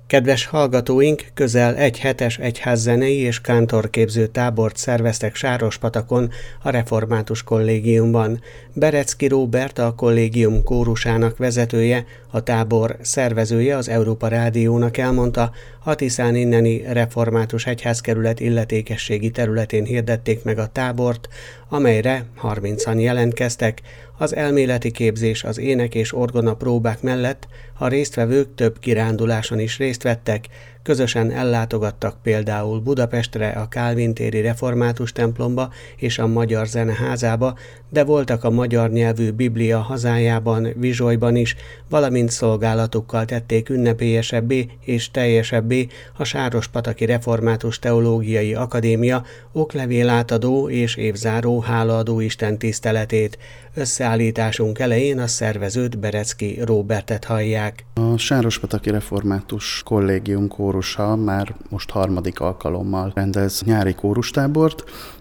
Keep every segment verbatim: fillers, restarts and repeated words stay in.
Kedves hallgatóink, közel egy hetes egyházzenei és kántorképző tábort szerveztek Sárospatakon a Református Kollégiumban. Berecki Róbert, a kollégium kórusának vezetője, a tábor szervezője az Európa Rádiónak elmondta, a Tiszán inneni Református Egyházkerület illetékességi területén hirdették meg a tábort, amelyre harmincan jelentkeztek. Az elméleti képzés, az ének és orgona próbák mellett a résztvevők több kiránduláson is részt vettek, közösen ellátogattak például Budapestre, a Kálvin téri református templomba és a Magyar Zeneházába, de voltak a magyar nyelvű Biblia hazájában, Vizsolyban is, valamint szolgálatukkal tették ünnepélyesebbé és teljesebbé a Sárospataki Református Teológiai Akadémia oklevél átadó és évzáró hálaadó Isten tiszteletét. Összeállításunk elején a szervezőt, Berecki Róbertet hallják. A Sárospataki Református Kollégium kórusa már most harmadik alkalommal rendez nyári kórustábort,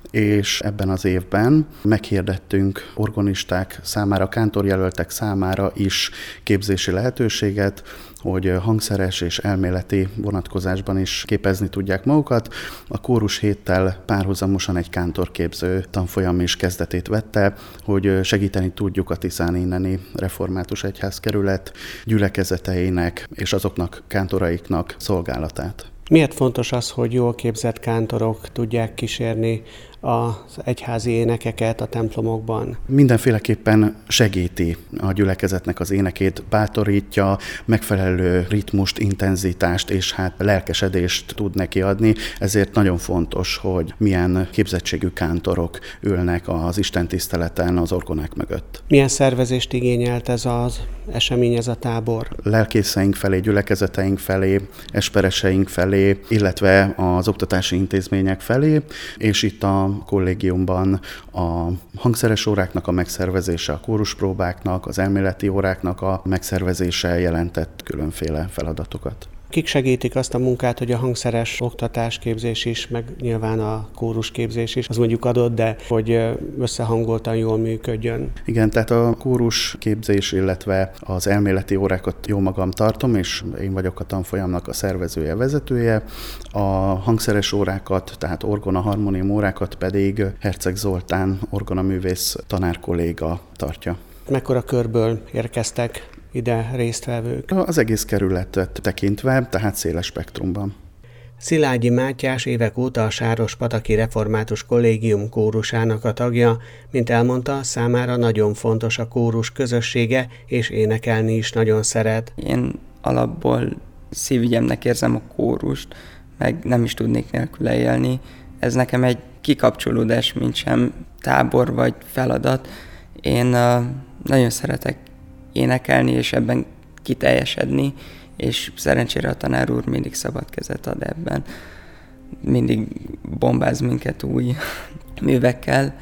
és ebben az évben meghirdettünk orgonisták számára, kántorjelöltek számára is képzési lehetőséget, hogy hangszeres és elméleti vonatkozásban is képezni tudják magukat. A kórus héttel párhuzamosan egy kántorképző tanfolyam is kezdetét vette, hogy segíteni tudjuk a Tiszán inneni Református Egyházkerület gyülekezeteinek és azoknak kántoraiknak szolgálatát. Miért fontos az, hogy jól képzett kántorok tudják kísérni az egyházi énekeket a templomokban? Mindenféleképpen segíti a gyülekezetnek az énekét, bátorítja, megfelelő ritmust, intenzitást és hát lelkesedést tud neki adni, ezért nagyon fontos, hogy milyen képzettségű kántorok ülnek az istentiszteleten az orgonák mögött. Milyen szervezést igényelt ez az esemény, ez a tábor? Lelkészeink felé, gyülekezeteink felé, espereseink felé, illetve az oktatási intézmények felé, és itt a kollégiumban a hangszeres óráknak a megszervezése, a kóruspróbáknak, az elméleti óráknak a megszervezése jelentett különféle feladatokat. Kik segítik azt a munkát, hogy a hangszeres oktatásképzés is, meg nyilván a kórusképzés is, az mondjuk adott, de hogy összehangoltan jól működjön? Igen, tehát a kórusképzés, illetve az elméleti órákat jó magam tartom, és én vagyok a tanfolyamnak a szervezője, vezetője. A hangszeres órákat, tehát orgona, harmónium órákat pedig Herceg Zoltán orgonaművész tanárkolléga tartja. Mekkora körből érkeztek ide résztvevők? Az egész kerületet tekintve, tehát széles spektrumban. Szilágyi Mátyás évek óta a Sárospataki Református Kollégium kórusának a tagja, mint elmondta, számára nagyon fontos a kórus közössége, és énekelni is nagyon szeret. Én alapból szívügyemnek érzem a kórust, meg nem is tudnék nélküle élni. Ez nekem egy kikapcsolódás, mint sem tábor vagy feladat. Én uh, nagyon szeretek énekelni, és ebben kiteljesedni, és szerencsére a tanár úr mindig szabad kezet ad ebben. Mindig bombáz minket új művekkel.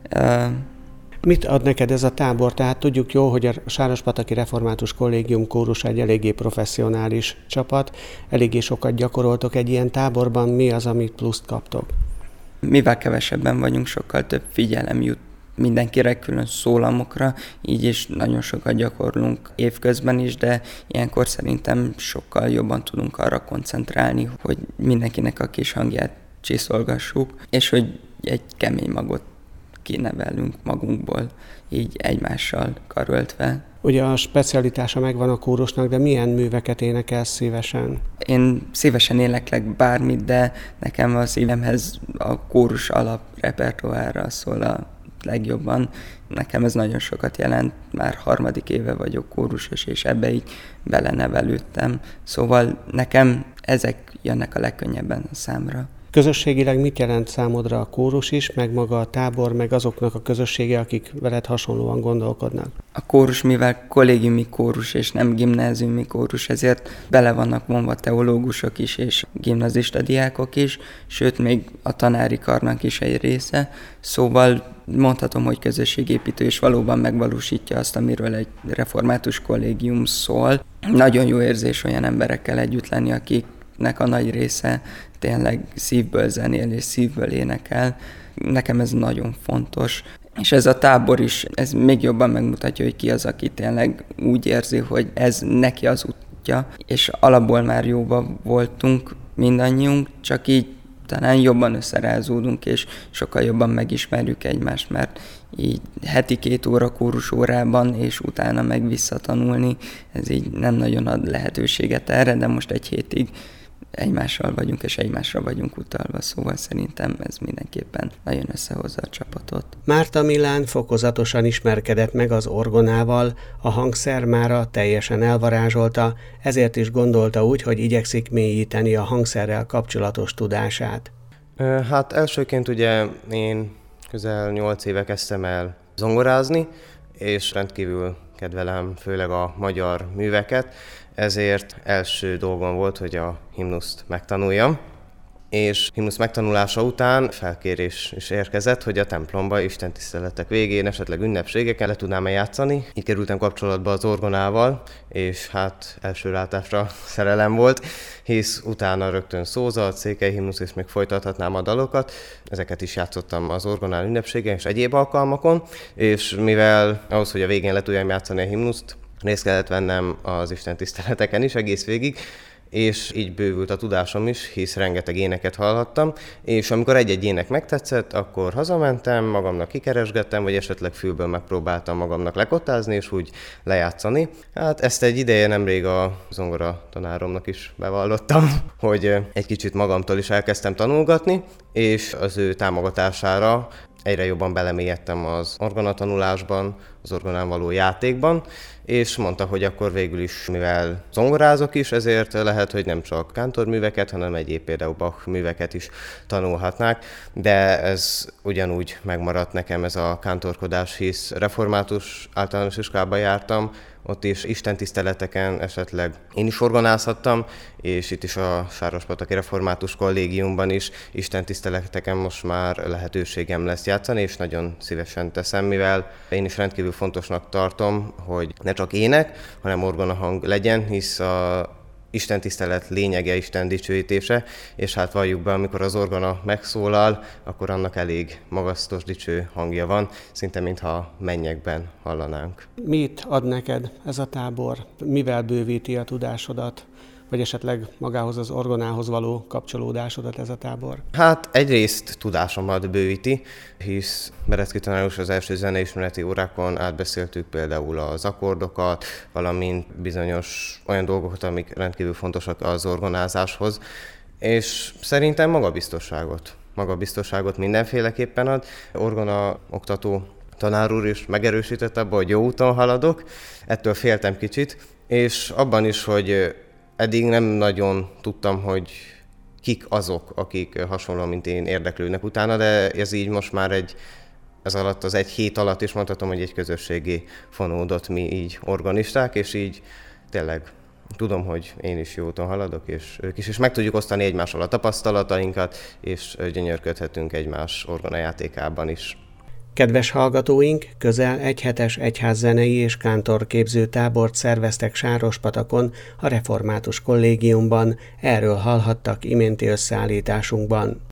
Mit ad neked ez a tábor? Tehát tudjuk jó, hogy a Sárospataki Református Kollégium kórusa egy eléggé professzionális csapat, eléggé sokat gyakoroltok egy ilyen táborban. Mi az, amit pluszt kaptok? Mivel kevesebben vagyunk, sokkal több figyelem jut mindenkire, külön szólamokra, így is nagyon sokat gyakorlunk évközben is, de ilyenkor szerintem sokkal jobban tudunk arra koncentrálni, hogy mindenkinek a kis hangját csiszolgassuk, és hogy egy kemény magot kinevelünk magunkból, így egymással karöltve. Ugye a specialitása megvan a kórusnak, de milyen műveket énekelsz szívesen? Én szívesen éneklek bármit, de nekem a szívemhez a kórus alap repertoárra szól a legjobban. Nekem ez nagyon sokat jelent, már harmadik éve vagyok kórusos, és ebbe így belenevelődtem. Szóval nekem ezek jönnek a legkönnyebben a számra. Közösségileg mit jelent számodra a kórus is, meg maga a tábor, meg azoknak a közössége, akik veled hasonlóan gondolkodnak? A kórus, mivel kollégiumi kórus és nem gimnáziumi kórus, ezért bele vannak vonva teológusok is és gimnazista diákok is, sőt még a tanári karnak is egy része, szóval mondhatom, hogy közösségépítő, és valóban megvalósítja azt, amiről egy református kollégium szól. Nagyon jó érzés olyan emberekkel együtt lenni, akiknek a nagy része tényleg szívből zenél és szívből énekel. Nekem ez nagyon fontos. És ez a tábor is, ez még jobban megmutatja, hogy ki az, aki tényleg úgy érzi, hogy ez neki az út, útja, és alapból már jóba voltunk mindannyiunk, csak így talán jobban összerázódunk, és sokkal jobban megismerjük egymást, mert így heti két óra kórus órában, és utána meg visszatanulni, ez így nem nagyon ad lehetőséget erre, de most egy hétig egymással vagyunk, és egymásra vagyunk utalva, szóval szerintem ez mindenképpen nagyon összehozza a csapatot. Márta Milán fokozatosan ismerkedett meg az orgonával, a hangszer mára teljesen elvarázsolta, ezért is gondolta úgy, hogy igyekszik mélyíteni a hangszerrel kapcsolatos tudását. Hát elsőként ugye én közel nyolc éve kezdtem el zongorázni, és rendkívül kedvelem főleg a magyar műveket, ezért első dolgom volt, hogy a himnuszt megtanuljam. És himnusz megtanulása után felkérés is érkezett, hogy a templomba istentiszteletek végén, esetleg ünnepségeken le tudnám-e játszani. Így kerültem kapcsolatba az orgonával, és hát első látásra szerelem volt, hisz utána rögtön szózat, székely himnusz, és még folytathatnám a dalokat. Ezeket is játszottam az orgonál ünnepségen és egyéb alkalmakon, és mivel ahhoz, hogy a végén le tudjam játszani a himnuszt, részt kellett vennem az istentiszteleteken is egész végig, és így bővült a tudásom is, hisz rengeteg éneket hallhattam, és amikor egy-egy ének megtetszett, akkor hazamentem, magamnak kikeresgettem, vagy esetleg fülből megpróbáltam magamnak lekottázni, és úgy lejátszani. Hát ezt egy ideje nemrég a zongora tanáromnak is bevallottam, hogy egy kicsit magamtól is elkezdtem tanulgatni, és az ő támogatására egyre jobban belemélyedtem az orgonatanulásban, az orgonán való játékban, és mondta, hogy akkor végül is, mivel zongorázok is, ezért lehet, hogy nem csak kántorműveket, hanem egyéb például Bach műveket is tanulhatnák, de ez ugyanúgy megmaradt nekem ez a kántorkodás, hisz református általános iskolába jártam, ott is istentiszteleteken esetleg én is orgonázhattam, és itt is a Sárospataki Református Kollégiumban is istentiszteleteken most már lehetőségem lesz játszani, és nagyon szívesen teszem, mivel én is rendkívül fontosnak tartom, hogy ne csak ének, hanem orgonahang legyen, hisz a istentisztelet lényege Isten dicsőítése, és hát valljuk be, amikor az orgona megszólal, akkor annak elég magasztos, dicső hangja van, szinte mintha mennyekben hallanánk. Mit ad neked ez a tábor? Mivel bővíti a tudásodat? Vagy esetleg magához az orgonához való kapcsolódásodat ez a tábor? Hát egyrészt tudásomat bővíti, hisz Berecki tanár úr az első zeneismereti órákon átbeszéltük például az akkordokat, valamint bizonyos olyan dolgokat, amik rendkívül fontosak az orgonázáshoz, és szerintem magabiztosságot. Magabiztosságot mindenféleképpen ad. Orgona oktató tanár úr is megerősített abban, hogy jó úton haladok, ettől féltem kicsit, és abban is, hogy eddig nem nagyon tudtam, hogy kik azok, akik hasonlóan, mint én érdeklődnek utána, de ez így most már egy, ez alatt, az egy hét alatt is mondhatom, hogy egy közösségé fonódott mi így organisták, és így tényleg tudom, hogy én is jó úton haladok, és ők is, és meg tudjuk osztani egymással a tapasztalatainkat, és gyönyörködhetünk egymás orgonajátékában is. Kedves hallgatóink, közel egy hetes egyházzenei és kántorképző tábort szerveztek Sárospatakon, a Református Kollégiumban, erről hallhattak iménti összeállításunkban.